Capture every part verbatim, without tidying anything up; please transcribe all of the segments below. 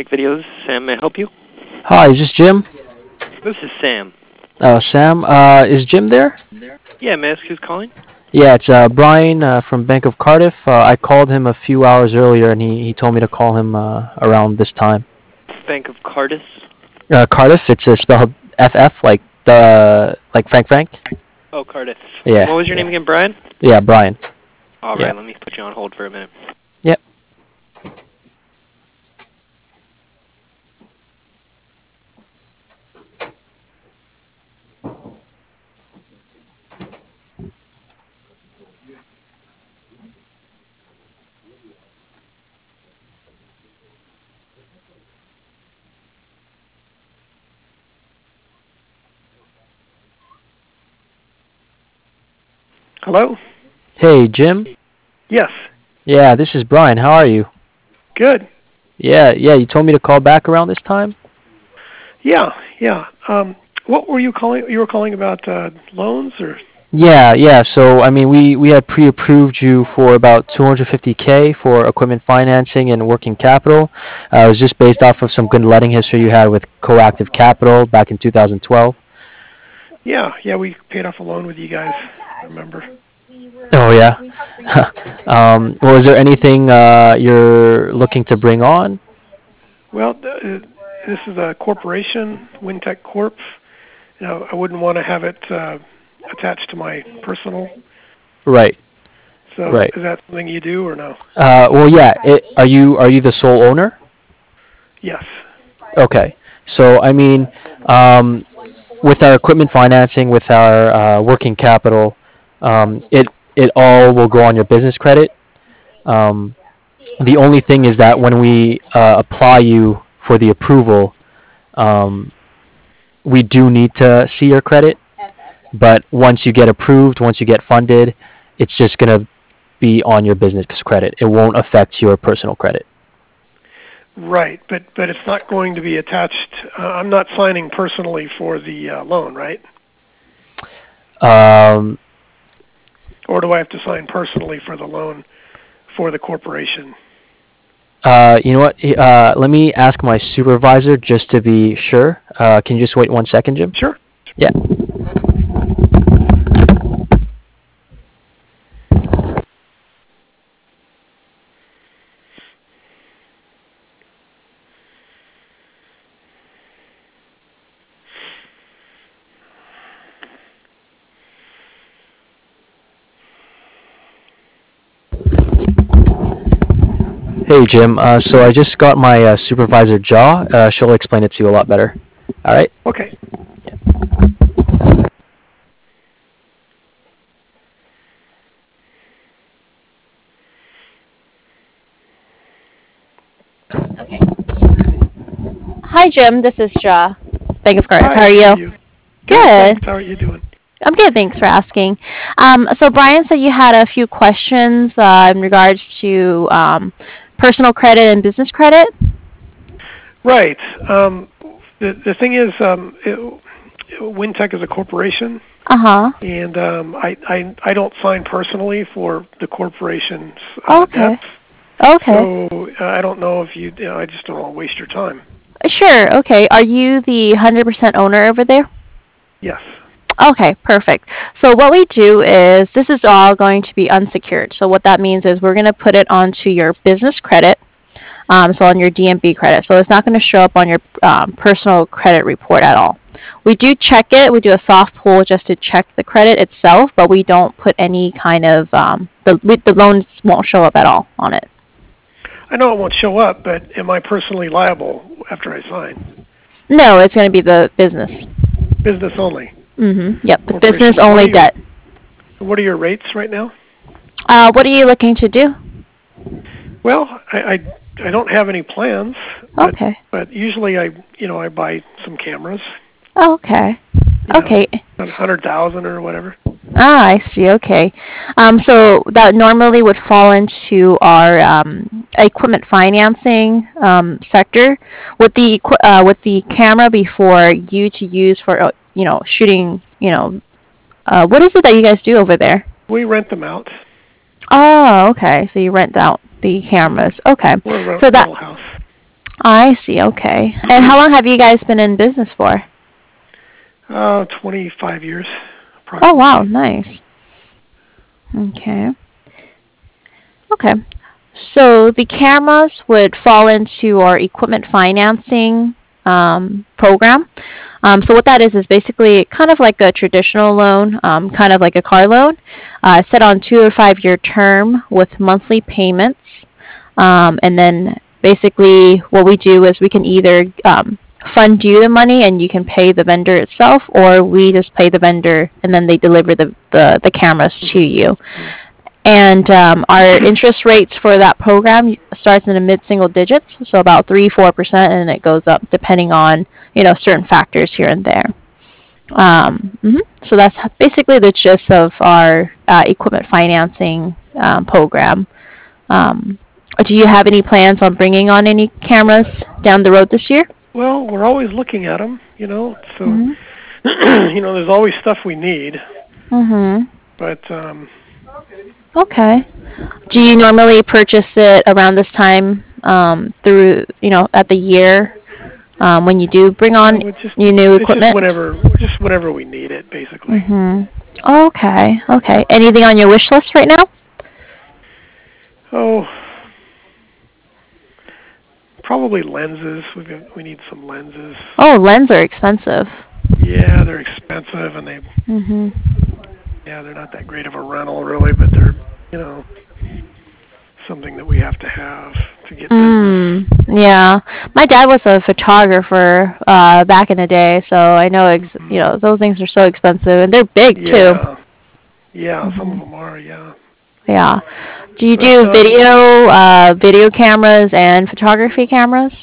Tech Videos. Sam, may I help you? Hi, is this Jim? This is Sam. Oh, Sam. Uh, is Jim there? Yeah, may I ask who's calling? Yeah, it's uh, Brian uh, from Bank of Cardiff. Uh, I called him a few hours earlier, and he, he told me to call him uh, around this time. Bank of Cardis. Uh, Cardiff. It's uh, spelled F F, like the like Frank Frank. Oh, Cardis. Yeah. What was your name again, Brian? Yeah, Brian. All Yeah. right, let me put you on hold for a minute. Yep. Hello? Hey, Jim. Yes. Yeah, this is Brian. How are you? Good. Yeah, yeah. You told me to call back around this time. Yeah, yeah. Um, what were you calling? You were calling about uh, loans, or? Yeah, yeah. So, I mean, we, we had pre-approved you for about two hundred fifty K for equipment financing and working capital. Uh, it was just based off of some good letting history you had with Coactive Capital back in two thousand twelve. Yeah, yeah. We paid off a loan with you guys. I remember. Oh, yeah. um, well, is there anything uh, you're looking to bring on? Well, th- this is a corporation, Wintech Corp. You know, I wouldn't want to have it uh, attached to my personal. Right. So, Right. is that something you do or no? Uh, well, yeah. It, are you are you the sole owner? Yes. Okay. So, I mean, um, with our equipment financing, with our uh, working capital, um, it it all will go on your business credit. Um, the only thing is that when we uh, apply you for the approval, um, we do need to see your credit. But once you get approved, once you get funded, it's just gonna be on your business credit. It won't affect your personal credit. Right, but but it's not going to be attached. Uh, I'm not signing personally for the uh, loan, right? Um, Or do I have to sign personally for the loan for the corporation? uh, you know what? Uh, let me ask my supervisor just to be sure. Uh, can you just wait one second, Jim? Sure. Yeah. Hey, Jim. Uh, so I just got my uh, supervisor, Jaw. Uh, she'll explain it to you a lot better. All right? Okay. Okay. Hi, Jim. This is Ja, Bank of Cardiff. Hi, How are you? you? Good. Thanks. How are you doing? I'm good. Thanks for asking. Um, so Brian said you had a few questions uh, in regards to um, personal credit and business credit. Right. Um, the the thing is, um, it, Wintech is a corporation, Uh huh. and um, I, I I don't sign personally for the corporation's uh, Okay. debts. Okay. So uh, I don't know if you, you know, I just don't want to waste your time. Sure. Okay. Are you the one hundred percent owner over there? Yes. Okay, perfect. So what we do is this is all going to be unsecured. So what that means is we're going to put it onto your business credit, um, so on your D M B credit. So it's not going to show up on your um, personal credit report at all. We do check it. We do a soft pull just to check the credit itself, but we don't put any kind of um, the the loans won't show up at all on it. I know it won't show up, but am I personally liable after I sign? No, it's going to be the business. Business only. Mm-hmm. Yep, the Corporation. business What are only your- debt. What are your rates right now? Uh, what are you looking to do? Well, I, I, I don't have any plans. But, Okay. But usually I, you know, I buy some cameras. Oh, okay. You know, Okay. a hundred thousand or whatever. Ah, I see. Okay. Um, so that normally would fall into our um, equipment financing um, sector. With the equi- uh, with the camera before you to use for uh, you know shooting. You know, uh, what is it that you guys do over there? We rent them out. Oh, okay. So you rent out the cameras. Okay. We're a So rental that house. I see. Okay. And how long have you guys been in business for? Uh, twenty-five years. Oh, wow. Nice. Okay. Okay. So the cameras would fall into our equipment financing um, program. Um, so what that is is basically kind of like a traditional loan, um, kind of like a car loan, uh, set on two or five year term with monthly payments. Um, and then basically what we do is we can either um, fund you the money and you can pay the vendor itself, or we just pay the vendor and then they deliver the, the, the cameras to you. And um, our interest rates for that program starts in the mid-single digits, so about three, four percent, and it goes up depending on you know certain factors here and there. Um, mhm. So that's basically the gist of our uh, equipment financing um, program. Um, do you have any plans on bringing on any cameras down the road this year? Well, we're always looking at them, you know. So, Mhm. you know, there's always stuff we need, Mhm. but um, Okay. Do you normally purchase it around this time um, through, you know, at the year um, when you do bring on no, it's just your new it's just equipment? whenever just whenever we need it, basically. Mhm. Okay. Okay. Anything on your wish list right now? Oh, probably lenses. We got we need some lenses. Oh, lenses are expensive. Yeah, they're expensive, and they Mhm. yeah they're not that great of a rental really, but they're you know something that we have to have to get business. Mm, yeah. My dad was a photographer uh back in the day, so I know ex- you Mhm. know, those things are so expensive and they're big too. Yeah, yeah, some of Mhm. them are. Yeah, Yeah. Do you but do um, video uh video cameras and photography cameras?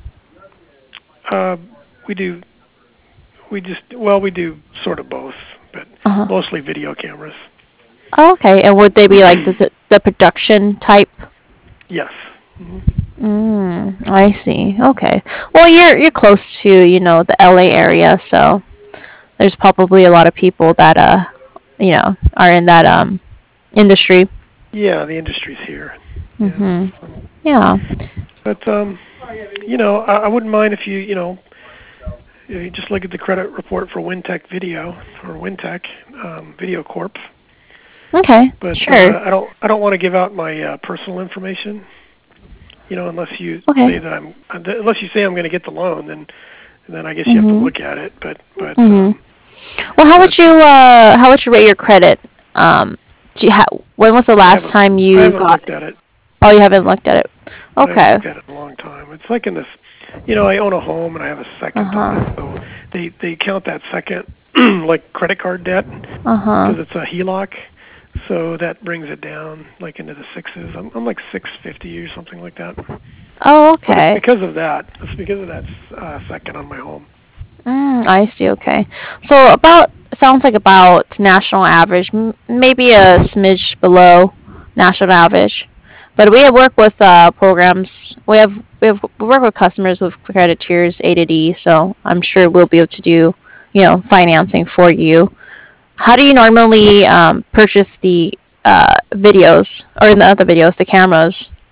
uh, we do we just well we do sort of both, but Uh-huh. mostly video cameras. Oh, okay. And would they be like the the the production type? Yes. Hmm. Mm, I see. Okay. Well, you're you're close to, you know, the L A area, so there's probably a lot of people that uh, you know, are in that um industry. Yeah, the industry's here. Yeah. Mhm. Um, Yeah. but um, you know, I, I wouldn't mind if you you know if you just look at the credit report for Wintech Video or Wintech um, Video Corp. Okay. But Sure. uh, I don't I don't want to give out my uh, personal information. You know, unless you Okay. say that I'm unless you say I'm going to get the loan, then then I guess you have to Mhm. look at it. But but Mhm. um, Well, how would but you uh how would you rate your credit? Um, do you ha- when was the I last haven't time I you haven't got looked at it. Oh, you haven't looked at it. I haven't Okay. looked at it in a long time. It's like in this, you know, I own a home and I have a second on Uh-huh. it, so they they count that second like credit card debt Uh-huh. because it's a HELOC, so that brings it down like into the sixes. I'm I'm like six fifty or something like that. Oh, But it's okay. because of that. It's because of that uh, second on my home. Mm, I see. Okay. So about sounds like about national average, m- maybe a smidge below national average. But we have worked with uh, programs. We have we have we work with customers with credit tiers A to D, so I'm sure we'll be able to do you know financing for you. How do you normally um, purchase the uh, videos or not the videos, the cameras?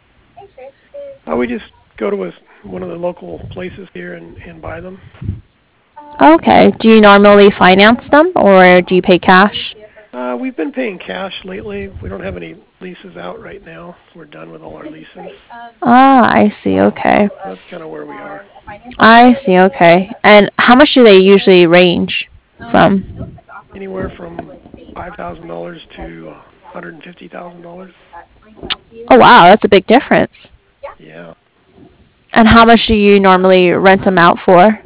Uh, we just go to a, one of the local places here and, and buy them. Okay. Do you normally finance them or do you pay cash? Uh, we've been paying cash lately. We don't have any leases out right now. We're done with all our leases. Ah, I see. Okay. That's kind of where we are. I see. Okay. And how much do they usually range from? Anywhere from five thousand dollars to one hundred and fifty thousand dollars. Oh, wow, that's a big difference. Yeah. And how much do you normally rent them out for?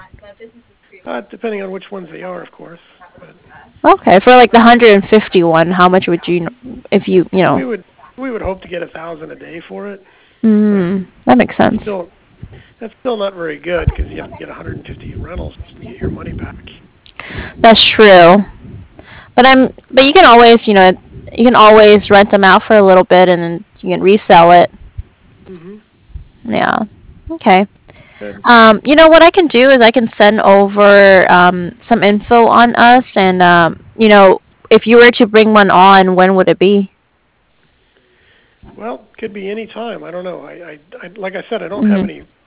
Uh, depending on which ones they are, of course. But Okay, for like the one hundred fifty one, how much would you, if you, you we know? would we would hope to get a thousand a day for it. Mm, that makes That's sense. still that's still not very good because you have to get one hundred and fifty rentals to get your money back. That's true. But I'm, but you can always, you know, you can always rent them out for a little bit and then you can resell it. Mhm. Yeah. Okay. Good. Um, you know what I can do is I can send over um, some info on us, and um, you know, if you were to bring one on, when would it be? Well, could be any time. I don't know. I, I, I like I said, I don't have Mhm. any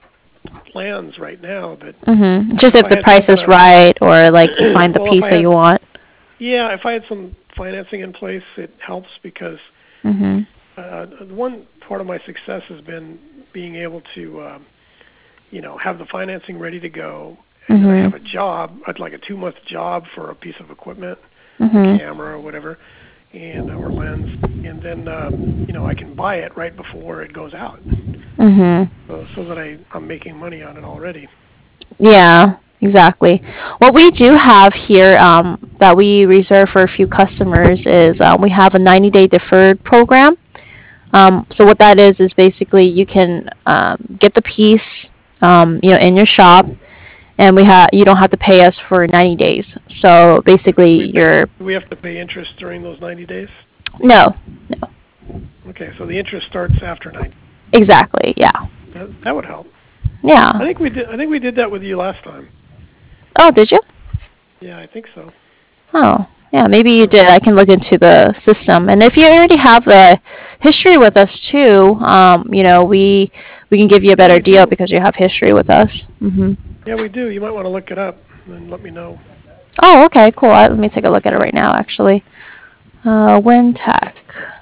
plans right now, but Mm-hmm. Just if if I the had price some is kind of, right, or like you find the well, if piece I that had, you want. yeah, if I had some financing in place, it helps because Mm-hmm. uh, one part of my success has been being able to, um, you know, have the financing ready to go, and then I have Mm-hmm. a job, I'd like a two-month job for a piece of equipment, a Mm-hmm. camera or whatever, and or lens, and then um, you know I can buy it right before it goes out, Mm-hmm. so, so that I I'm making money on it already. Yeah, exactly. What we do have here um, that we reserve for a few customers is uh, we have a ninety day deferred program. Um, so what that is is basically you can um, get the piece, um, you know, in your shop, and we have you don't have to pay us for ninety days. So basically, We pay you're we have to pay interest during those ninety days. no, Okay, so the interest starts after ninety. exactly, yeah, That, that would help. I yeah. think we did. I think we did that with you last time. Oh, did you? Yeah, I think so. Oh, yeah, maybe you So did. I can look into the system. And if you already have a history with us too, um, you know, we we can give you a yeah, better we deal do. because you have history with us. Hmm. Yeah, we do. You might want to look it up and let me know. Oh, okay, cool. Uh, Let me take a look at it right now, actually. Uh, WinTech.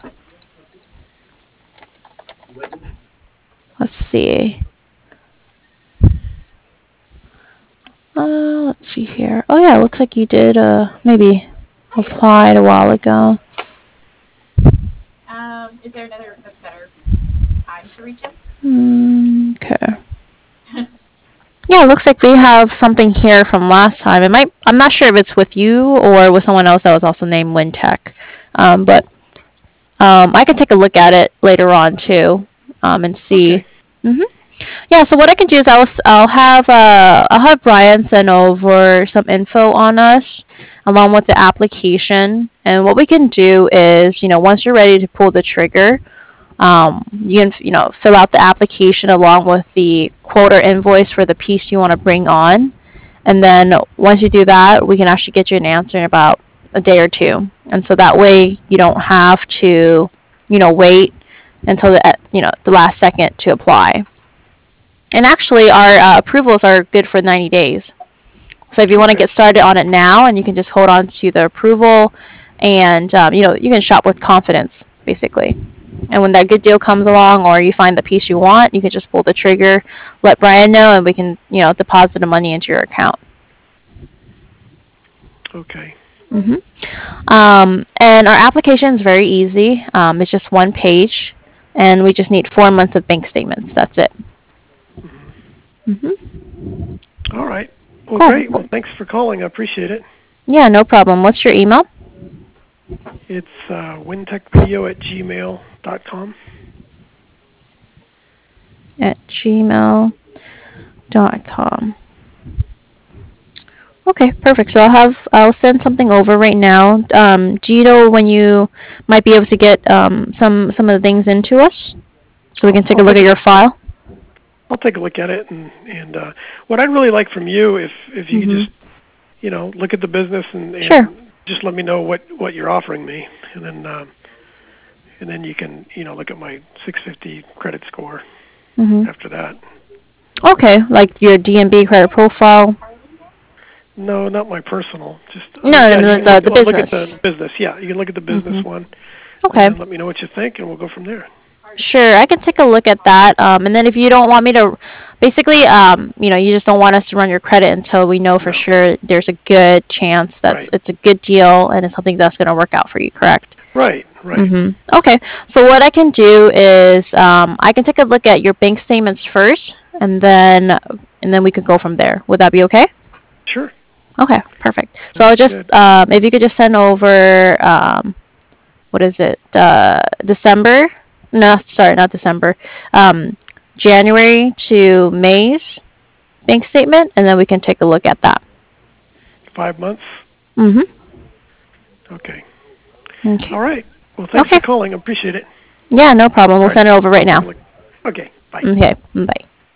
Let's see. Uh, let's see here. Oh yeah, it looks like you did uh maybe applied a while ago. Mm, okay. Yeah, it looks like we have something here from last time. It might. I'm not sure if it's with you or with someone else that was also named WinTech. Um, but um, I can take a look at it later on too, um, and see. Okay. Hmm. Yeah. So what I can do is I'll s- I'll have uh I'll have Brian send over some info on us along with the application. And what we can do is, you know, once you're ready to pull the trigger, um, you can, you know, fill out the application along with the quote or invoice for the piece you want to bring on. And then once you do that, we can actually get you an answer in about a day or two. And so that way you don't have to, you know, wait until the, you know, the last second to apply. And actually, our uh, approvals are good for ninety days. So if you want to Okay. get started on it now, and you can just hold on to the approval, and um, you know, you can shop with confidence, basically. And when that good deal comes along, or you find the piece you want, you can just pull the trigger, let Brian know, and we can, you know, deposit the money into your account. Okay. Hmm. Um, and our application is very easy. Um, it's just one page, and we just need four months of bank statements. That's it. Hmm. Hmm. All right. Well, Cool. great. Well, thanks for calling. I appreciate it. Yeah, no problem. What's your email? It's uh, wintechvideo at gmail dot com. At gmail dot com. Okay, perfect. So I'll have I'll send something over right now. Um, do you know when you might be able to get um, some some of the things into us so we I'll, can take I'll a look take at a your look. file? I'll take a look at it, and and uh, what I'd really like from you, if if you could Mm-hmm. just you know look at the business and Sure. and just let me know what what you're offering me, and then um, and then you can you know look at my six fifty credit score Mm-hmm. after that. Okay, like your D and B credit profile. No, not my personal. Just uh, No, yeah, no, you no, can the look the uh, look at business. the business. Yeah, you can look at the business Mm-hmm. one, and Okay. then let me know what you think, and we'll go from there. Sure, I can take a look at that. Um, and then if you don't want me to, basically, um, you know, you just don't want us to run your credit until we know for No, sure there's a good chance that's right, it's a good deal and it's something that's going to work out for you, correct? right, right. Mm-hmm. Okay. So what I can do is um, I can take a look at your bank statements first, and then and then we could go from there. Would that be okay? Sure, Okay, perfect. So I'll sounds just good. um, if you could just send over um, what is it? Uh, December? No, sorry, not December. Um, January to May's bank statement, and then we can take a look at that. Five months. Mm-hmm. Okay. Okay. All right. Well, thanks Okay. for calling. I appreciate it. Yeah, no problem. All We'll right. send it over right I'll take now. a look. Okay. Bye. Okay. Bye.